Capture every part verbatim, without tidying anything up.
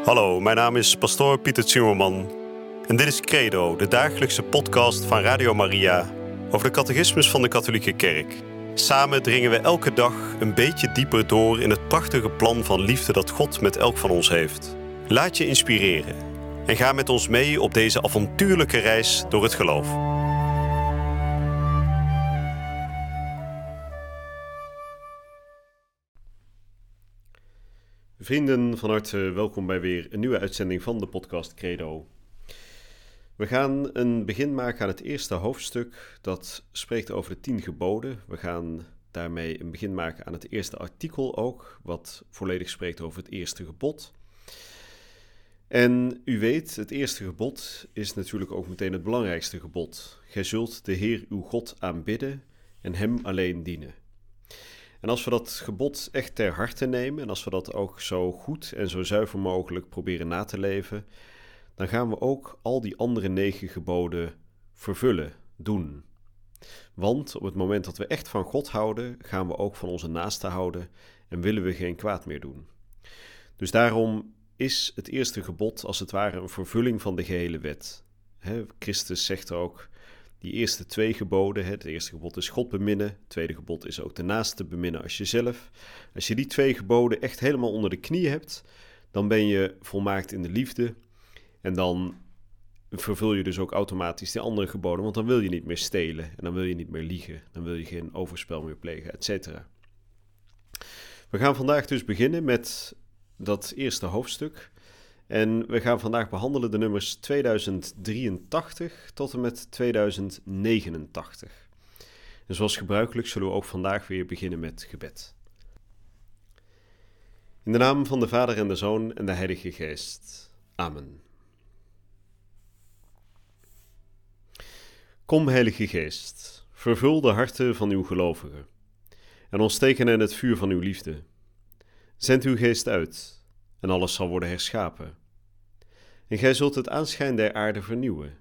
Hallo, mijn naam is pastoor Pieter Zimmerman en dit is Credo, de dagelijkse podcast van Radio Maria over de catechismus van de katholieke kerk. Samen dringen we elke dag een beetje dieper door in het prachtige plan van liefde dat God met elk van ons heeft. Laat je inspireren en ga met ons mee op deze avontuurlijke reis door het geloof. Vrienden, van harte welkom bij weer een nieuwe uitzending van de podcast Credo. We gaan een begin maken aan het eerste hoofdstuk dat spreekt over de tien geboden. We gaan daarmee een begin maken aan het eerste artikel ook, wat volledig spreekt over het eerste gebod. En u weet, het eerste gebod is natuurlijk ook meteen het belangrijkste gebod. Gij zult de Heer uw God aanbidden en hem alleen dienen. En als we dat gebod echt ter harte nemen en als we dat ook zo goed en zo zuiver mogelijk proberen na te leven, dan gaan we ook al die andere negen geboden vervullen, doen. Want op het moment dat we echt van God houden, gaan we ook van onze naaste houden en willen we geen kwaad meer doen. Dus daarom is het eerste gebod als het ware een vervulling van de gehele wet. He, Christus zegt ook, die eerste twee geboden, het eerste gebod is God beminnen, het tweede gebod is ook de naaste beminnen als jezelf. Als je die twee geboden echt helemaal onder de knie hebt, dan ben je volmaakt in de liefde en dan vervul je dus ook automatisch die andere geboden, want dan wil je niet meer stelen en dan wil je niet meer liegen, dan wil je geen overspel meer plegen, et cetera. We gaan vandaag dus beginnen met dat eerste hoofdstuk. En we gaan vandaag behandelen de nummers tweeduizend drieëntachtig tot en met tweeduizend negenentachtig. En zoals gebruikelijk zullen we ook vandaag weer beginnen met gebed. In de naam van de Vader en de Zoon en de Heilige Geest. Amen. Kom, Heilige Geest, vervul de harten van uw gelovigen en ontsteek hen het vuur van uw liefde. Zend uw geest uit en alles zal worden herschapen. En gij zult het aanschijn der aarde vernieuwen.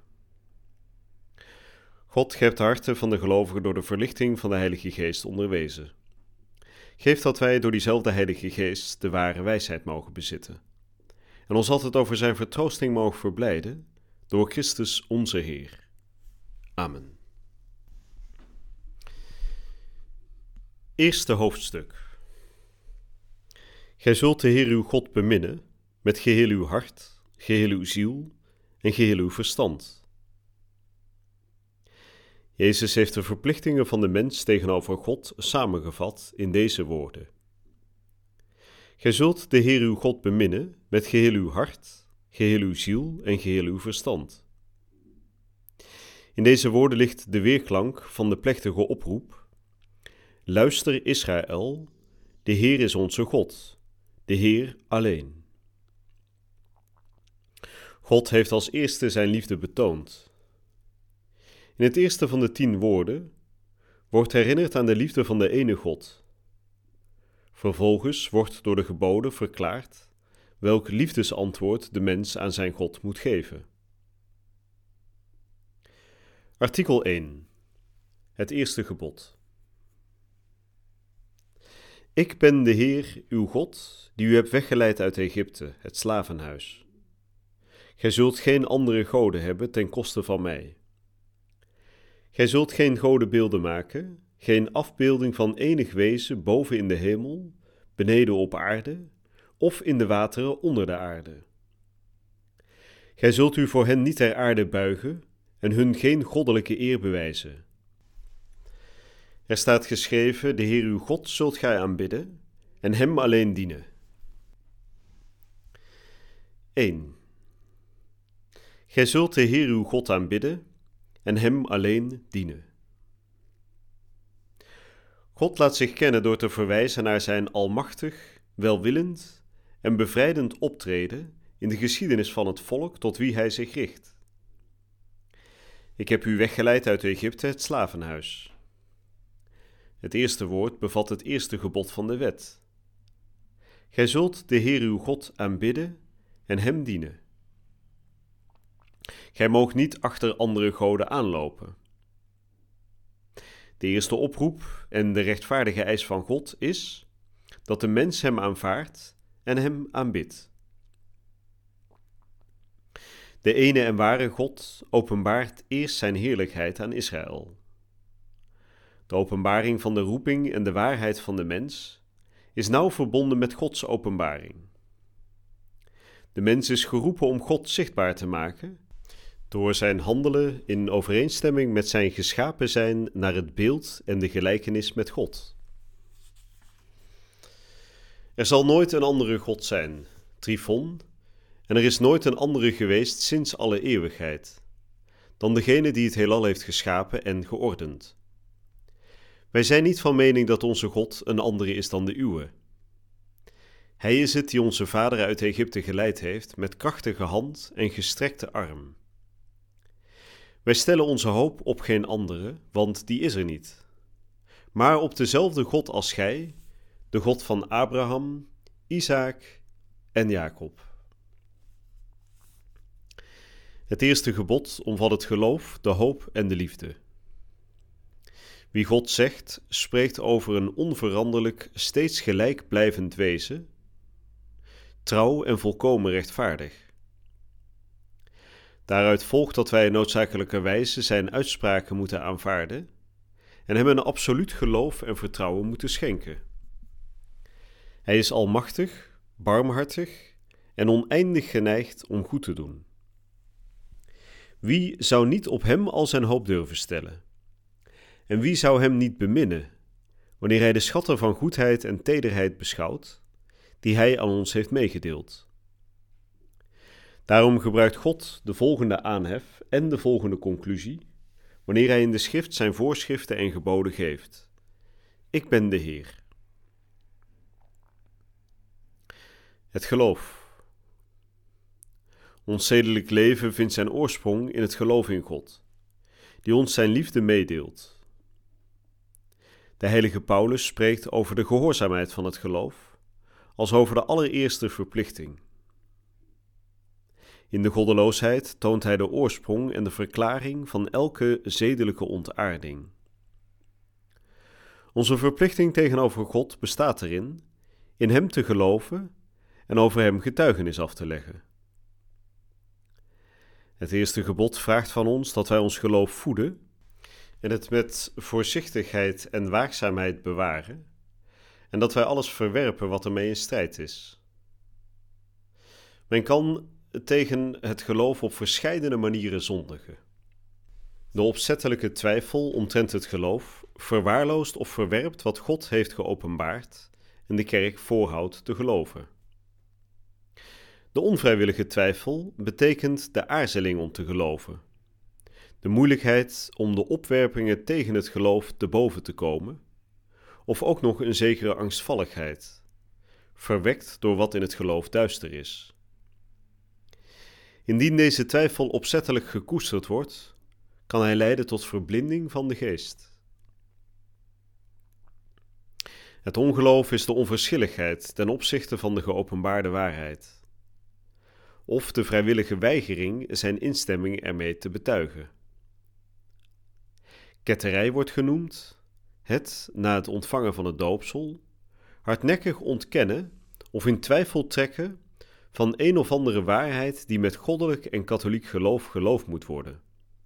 God, gij hebt de harten van de gelovigen door de verlichting van de Heilige Geest onderwezen. Geef dat wij door diezelfde Heilige Geest de ware wijsheid mogen bezitten. En ons altijd over zijn vertroosting mogen verblijden, door Christus onze Heer. Amen. Eerste hoofdstuk. Gij zult de Heer uw God beminnen, met geheel uw hart, geheel uw ziel en geheel uw verstand. Jezus heeft de verplichtingen van de mens tegenover God samengevat in deze woorden. Gij zult de Heer uw God beminnen met geheel uw hart, geheel uw ziel en geheel uw verstand. In deze woorden ligt de weerklank van de plechtige oproep: Luister Israël, de Heer is onze God, de Heer alleen. God heeft als eerste zijn liefde betoond. In het eerste van de tien woorden wordt herinnerd aan de liefde van de ene God. Vervolgens wordt door de geboden verklaard welk liefdesantwoord de mens aan zijn God moet geven. Artikel één. Het eerste gebod. Ik ben de Heer, uw God, die u hebt weggeleid uit Egypte, het slavenhuis. Gij zult geen andere goden hebben ten koste van mij. Gij zult geen godenbeelden maken, geen afbeelding van enig wezen boven in de hemel, beneden op aarde, of in de wateren onder de aarde. Gij zult u voor hen niet ter aarde buigen en hun geen goddelijke eer bewijzen. Er staat geschreven, de Heer uw God zult gij aanbidden en hem alleen dienen. één. Gij zult de Heer uw God aanbidden en hem alleen dienen. God laat zich kennen door te verwijzen naar zijn almachtig, welwillend en bevrijdend optreden in de geschiedenis van het volk tot wie hij zich richt. Ik heb u weggeleid uit Egypte, het slavenhuis. Het eerste woord bevat het eerste gebod van de wet. Gij zult de Heer uw God aanbidden en hem dienen. Gij moogt niet achter andere goden aanlopen. De eerste oproep en de rechtvaardige eis van God is dat de mens hem aanvaardt en hem aanbidt. De ene en ware God openbaart eerst zijn heerlijkheid aan Israël. De openbaring van de roeping en de waarheid van de mens is nauw verbonden met Gods openbaring. De mens is geroepen om God zichtbaar te maken, door zijn handelen in overeenstemming met zijn geschapen zijn naar het beeld en de gelijkenis met God. Er zal nooit een andere God zijn, Trifon, en er is nooit een andere geweest sinds alle eeuwigheid, dan degene die het heelal heeft geschapen en geordend. Wij zijn niet van mening dat onze God een andere is dan de uwe. Hij is het die onze vader uit Egypte geleid heeft met krachtige hand en gestrekte arm. Wij stellen onze hoop op geen andere, want die is er niet, maar op dezelfde God als gij, de God van Abraham, Isaak en Jacob. Het eerste gebod omvat het geloof, de hoop en de liefde. Wie God zegt, spreekt over een onveranderlijk, steeds gelijk blijvend wezen, trouw en volkomen rechtvaardig. Daaruit volgt dat wij noodzakelijkerwijze zijn uitspraken moeten aanvaarden en hem een absoluut geloof en vertrouwen moeten schenken. Hij is almachtig, barmhartig en oneindig geneigd om goed te doen. Wie zou niet op hem al zijn hoop durven stellen? En wie zou hem niet beminnen, wanneer hij de schatten van goedheid en tederheid beschouwt, die hij aan ons heeft meegedeeld? Daarom gebruikt God de volgende aanhef en de volgende conclusie, wanneer hij in de schrift zijn voorschriften en geboden geeft. Ik ben de Heer. Het geloof. Ons zedelijk leven vindt zijn oorsprong in het geloof in God, die ons zijn liefde meedeelt. De heilige Paulus spreekt over de gehoorzaamheid van het geloof, als over de allereerste verplichting. In de goddeloosheid toont hij de oorsprong en de verklaring van elke zedelijke ontaarding. Onze verplichting tegenover God bestaat erin in hem te geloven en over hem getuigenis af te leggen. Het eerste gebod vraagt van ons dat wij ons geloof voeden en het met voorzichtigheid en waakzaamheid bewaren, en dat wij alles verwerpen wat ermee in strijd is. Men kan tegen het geloof op verscheidene manieren zondigen. De opzettelijke twijfel omtrent het geloof verwaarloost of verwerpt wat God heeft geopenbaard en de kerk voorhoudt te geloven. De onvrijwillige twijfel betekent de aarzeling om te geloven, de moeilijkheid om de opwerpingen tegen het geloof te boven te komen, of ook nog een zekere angstvalligheid, verwekt door wat in het geloof duister is. Indien deze twijfel opzettelijk gekoesterd wordt, kan hij leiden tot verblinding van de geest. Het ongeloof is de onverschilligheid ten opzichte van de geopenbaarde waarheid, of de vrijwillige weigering zijn instemming ermee te betuigen. Ketterij wordt genoemd, het, na het ontvangen van het doopsel, hardnekkig ontkennen of in twijfel trekken van een of andere waarheid die met goddelijk en katholiek geloof geloofd moet worden.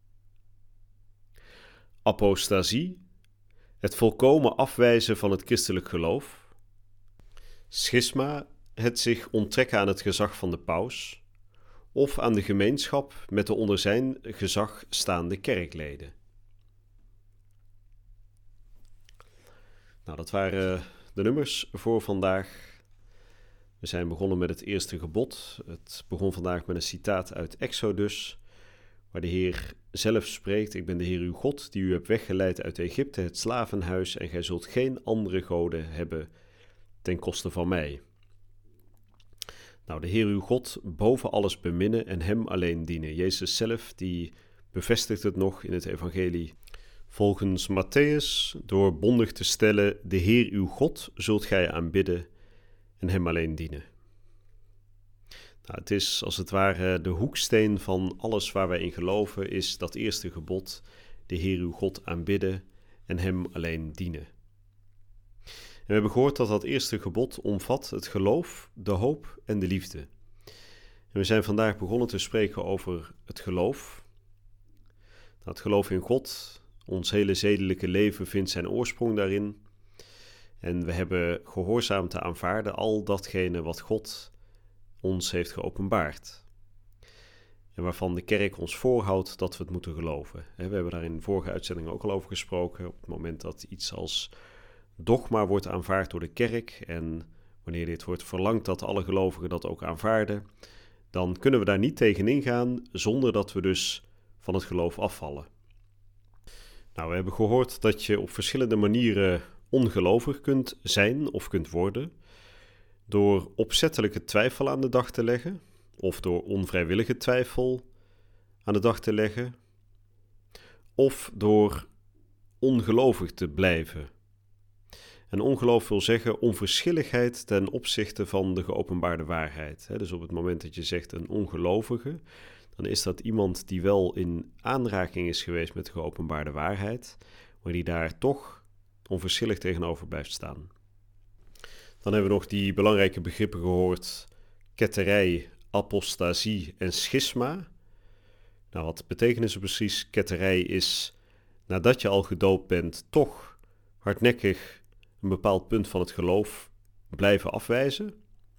Apostasie, het volkomen afwijzen van het christelijk geloof. Schisma, het zich onttrekken aan het gezag van de paus of aan de gemeenschap met de onder zijn gezag staande kerkleden. Nou, dat waren de nummers voor vandaag. We zijn begonnen met het eerste gebod. Het begon vandaag met een citaat uit Exodus, waar de Heer zelf spreekt: Ik ben de Heer uw God, die u hebt weggeleid uit Egypte, het slavenhuis, en gij zult geen andere goden hebben ten koste van mij. Nou, de Heer uw God boven alles beminnen en hem alleen dienen. Jezus zelf, die bevestigt het nog in het evangelie volgens Matthäus, door bondig te stellen: de Heer uw God zult gij aanbidden en hem alleen dienen. Nou, het is als het ware de hoeksteen van alles waar wij in geloven, is dat eerste gebod: de Heer uw God aanbidden en hem alleen dienen. En we hebben gehoord dat dat eerste gebod omvat het geloof, de hoop en de liefde. En we zijn vandaag begonnen te spreken over het geloof. Nou, het geloof in God, ons hele zedelijke leven vindt zijn oorsprong daarin. En we hebben gehoorzaam te aanvaarden al datgene wat God ons heeft geopenbaard. En waarvan de kerk ons voorhoudt dat we het moeten geloven. We hebben daar in vorige uitzendingen ook al over gesproken. Op het moment dat iets als dogma wordt aanvaard door de kerk en wanneer dit wordt verlangd dat alle gelovigen dat ook aanvaarden, dan kunnen we daar niet tegen ingaan zonder dat we dus van het geloof afvallen. Nou, we hebben gehoord dat je op verschillende manieren ongelovig kunt zijn of kunt worden, door opzettelijke twijfel aan de dag te leggen, of door onvrijwillige twijfel aan de dag te leggen, of door ongelovig te blijven. En ongeloof wil zeggen onverschilligheid ten opzichte van de geopenbaarde waarheid. Dus op het moment dat je zegt een ongelovige, dan is dat iemand die wel in aanraking is geweest met de geopenbaarde waarheid, maar die daar toch onverschillig tegenover blijft staan. Dan hebben we nog die belangrijke begrippen gehoord: ketterij, apostasie en schisma. Nou, wat betekenen ze precies? Ketterij is, nadat je al gedoopt bent, toch hardnekkig een bepaald punt van het geloof blijven afwijzen.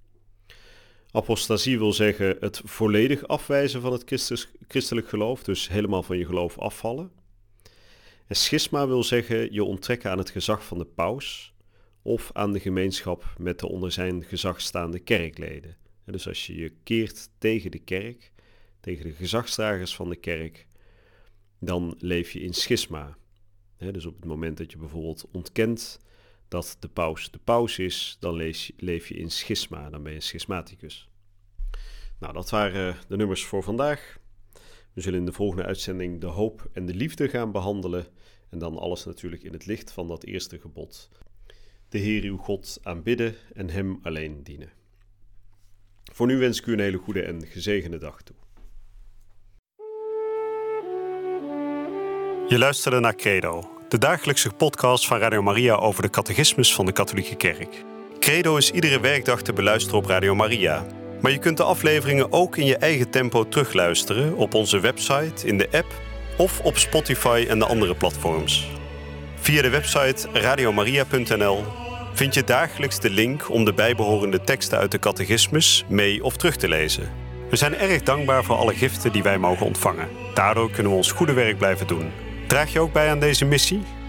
Apostasie wil zeggen het volledig afwijzen van het Christus, christelijk geloof, dus helemaal van je geloof afvallen. En schisma wil zeggen je onttrekken aan het gezag van de paus of aan de gemeenschap met de onder zijn gezag staande kerkleden. En dus als je je keert tegen de kerk, tegen de gezagsdragers van de kerk, dan leef je in schisma. He, dus op het moment dat je bijvoorbeeld ontkent dat de paus de paus is, dan leef je, leef je in schisma, dan ben je een schismaticus. Nou, dat waren de nummers voor vandaag. We zullen in de volgende uitzending de hoop en de liefde gaan behandelen en dan alles natuurlijk in het licht van dat eerste gebod. De Heer uw God aanbidden en hem alleen dienen. Voor nu wens ik u een hele goede en gezegende dag toe. Je luisterde naar Credo, de dagelijkse podcast van Radio Maria over de catechismus van de Katholieke Kerk. Credo is iedere werkdag te beluisteren op Radio Maria. Maar je kunt de afleveringen ook in je eigen tempo terugluisteren op onze website, in de app of op Spotify en de andere platforms. Via de website radiomaria punt n l vind je dagelijks de link om de bijbehorende teksten uit de catechismus mee of terug te lezen. We zijn erg dankbaar voor alle giften die wij mogen ontvangen. Daardoor kunnen we ons goede werk blijven doen. Draag je ook bij aan deze missie?